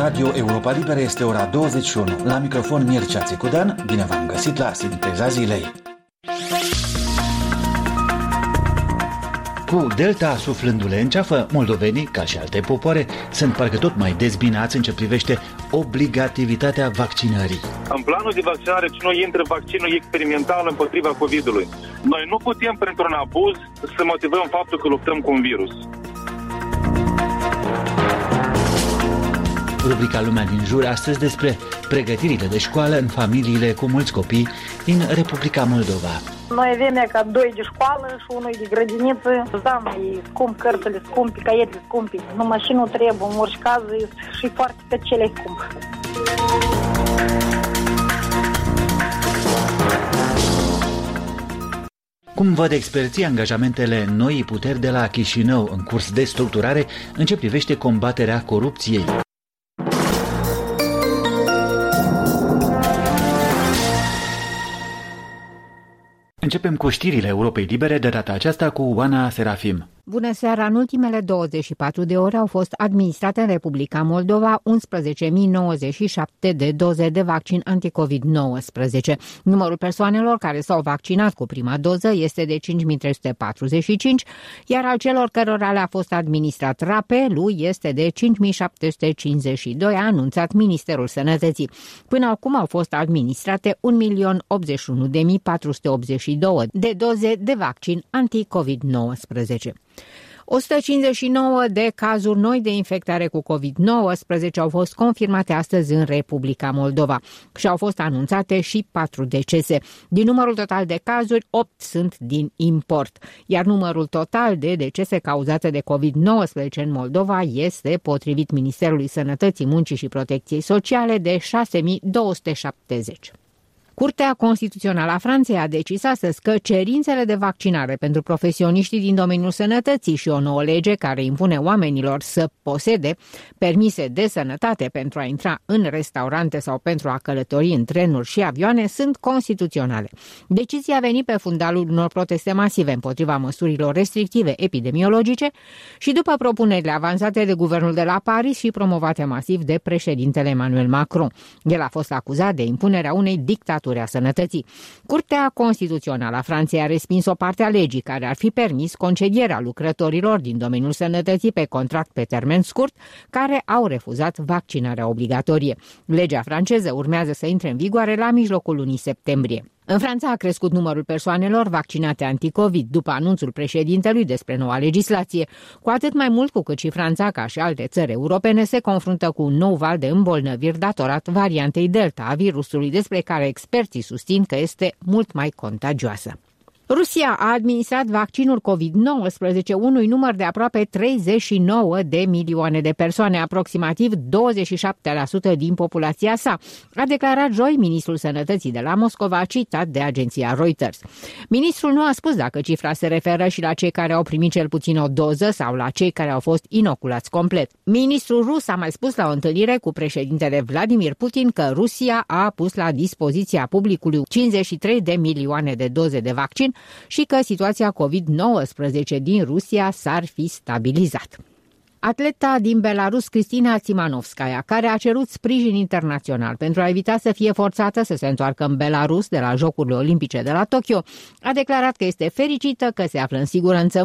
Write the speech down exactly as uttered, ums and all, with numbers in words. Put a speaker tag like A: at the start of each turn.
A: Radio Europa Liberă este ora douăzeci și unu. La microfon Mircea Țicudan, bine v-am găsit la Sinteza Zilei. Cu Delta suflându-le în ceafă, moldovenii, ca și alte popoare, sunt parcă tot mai dezbinați în ce privește obligativitatea vaccinării.
B: În planul de vaccinare, ce nu intră vaccinul experimental împotriva COVID-ului. Noi nu putem, printr-un abuz, să motivăm faptul că luptăm cu un virus.
A: Rubrica Lumea din Jur astăzi despre pregătirile de școală în familiile cu mulți copii din Republica Moldova.
C: Noi avem ca doi de școală și unul de grădiniță. Da, mai scump, cărțile scumpi, caietele scumpi. Numai și nu trebuie, în orice caz, și foarte pe cele scump.
A: Cum văd experții angajamentele noii puteri de la Chișinău în curs de structurare în ce privește combaterea corupției? Începem cu știrile Europei Libere, de data aceasta cu Oana Serafim.
D: Bună seara! În ultimele douăzeci și patru de ore au fost administrate în Republica Moldova unsprezece mii nouăzeci și șapte de doze de vaccin anticovid nouăsprezece. Numărul persoanelor care s-au vaccinat cu prima doză este de cinci mii trei sute patruzeci și cinci, iar al celor cărora le-a fost administrat rapelul este de cinci mii șapte sute cincizeci și doi, a anunțat Ministerul Sănătății. Până acum au fost administrate un milion optzeci și unu de mii patru sute optzeci și doi de doze de vaccin anticovid nouăsprezece. o sută cincizeci și nouă de cazuri noi de infectare cu covid nouăsprezece au fost confirmate astăzi în Republica Moldova și au fost anunțate și patru decese. Din numărul total de cazuri, opt sunt din import, iar numărul total de decese cauzate de covid nouăsprezece în Moldova este, potrivit Ministerului Sănătății, Muncii și Protecției Sociale, de șase mii două sute șaptezeci. Curtea Constituțională a Franței a decis astăzi că cerințele de vaccinare pentru profesioniștii din domeniul sănătății și o nouă lege care impune oamenilor să posede permise de sănătate pentru a intra în restaurante sau pentru a călători în trenuri și avioane sunt constituționale. Decizia a venit pe fundalul unor proteste masive împotriva măsurilor restrictive epidemiologice și după propunerile avansate de guvernul de la Paris și promovate masiv de președintele Emmanuel Macron. El a fost acuzat de impunerea unei dictaturi a sănătății. Curtea Constituțională a Franței a respins o parte a legii care ar fi permis concedierea lucrătorilor din domeniul sănătății pe contract pe termen scurt, care au refuzat vaccinarea obligatorie. Legea franceză urmează să intre în vigoare la mijlocul lunii septembrie. În Franța a crescut numărul persoanelor vaccinate anticovid după anunțul președintelui despre noua legislație, cu atât mai mult cu cât și Franța, ca și alte țări europene, se confruntă cu un nou val de îmbolnăviri datorat variantei Delta a virusului, despre care experții susțin că este mult mai contagioasă. Rusia a administrat vaccinul covid nouăsprezece unui număr de aproape treizeci și nouă de milioane de persoane, aproximativ douăzeci și șapte la sută din populația sa, a declarat joi ministrul Sănătății de la Moscova, citat de agenția Reuters. Ministrul nu a spus dacă cifra se referă și la cei care au primit cel puțin o doză sau la cei care au fost inoculați complet. Ministrul rus a mai spus la o întâlnire cu președintele Vladimir Putin că Rusia a pus la dispoziția publicului cincizeci și trei de milioane de doze de vaccin și că situația covid nouăsprezece din Rusia s-ar fi stabilizat. Atleta din Belarus, Cristina Țimanovskaya, care a cerut sprijin internațional pentru a evita să fie forțată să se întoarcă în Belarus de la Jocurile Olimpice de la Tokyo, a declarat că este fericită că se află în siguranță